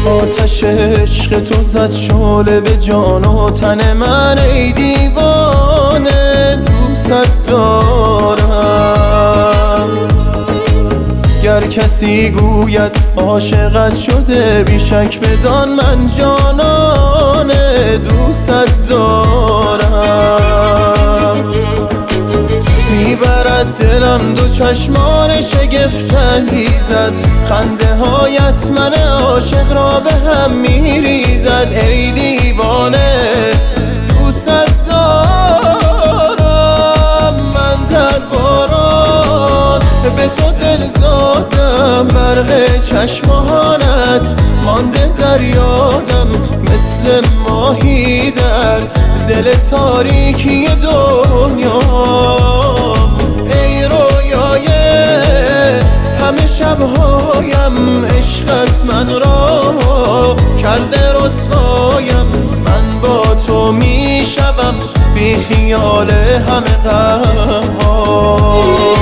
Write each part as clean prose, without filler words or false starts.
آتش عشق تو زد شعله به جان و تن من، ای دیوانه دوست دارم. گر کسی گوید عاشقت شده، بیشک بدان من جانانه دوست دارم. میبرد دلم دو چشمان شگفت‌انگیزت زد، خنده هایت من عاشق را به هم میریزد. ای دیوانه دوست دارم. من در باران به تو دل دادم، برق چشمانت مانده در یادم، مثل ماهی در دل تاریکی دنیا. ای رویای همه شبهایم، عشقت من را کرده رسوایم. من با تو میشوم بی خیال همه غم‌ها.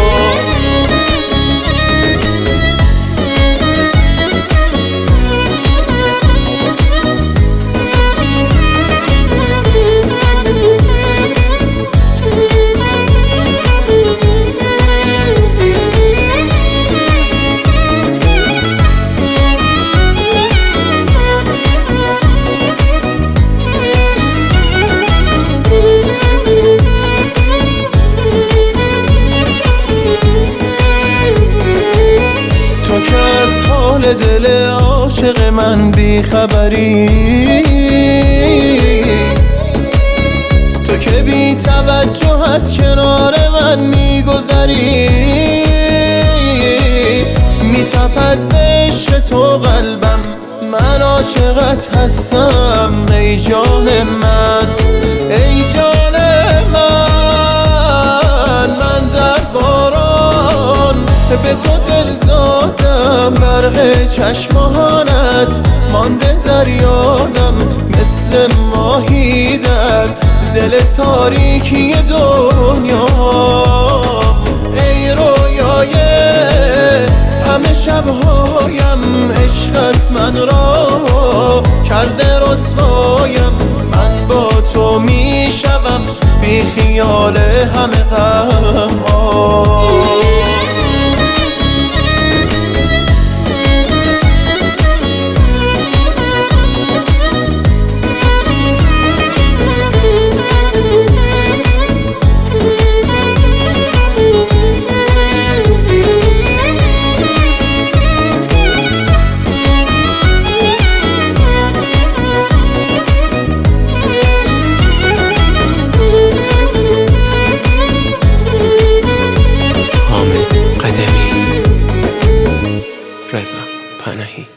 دل عاشق من بی خبری، تو که بی توجه از کنار من میگذری. میتپد ز عشق تو قلبم، من عاشقت هستم ای جان من، ای جان من. من در باران به تو دل دادم، برق چشمانت مانده در یادم، مثل ماهی در دل تاریکی دنیا. ای رویای همه شبهایم، عشقت من را کرده رسوایم. من با تو میشوم بی خیال همه غم‌ها. رضا پناهی.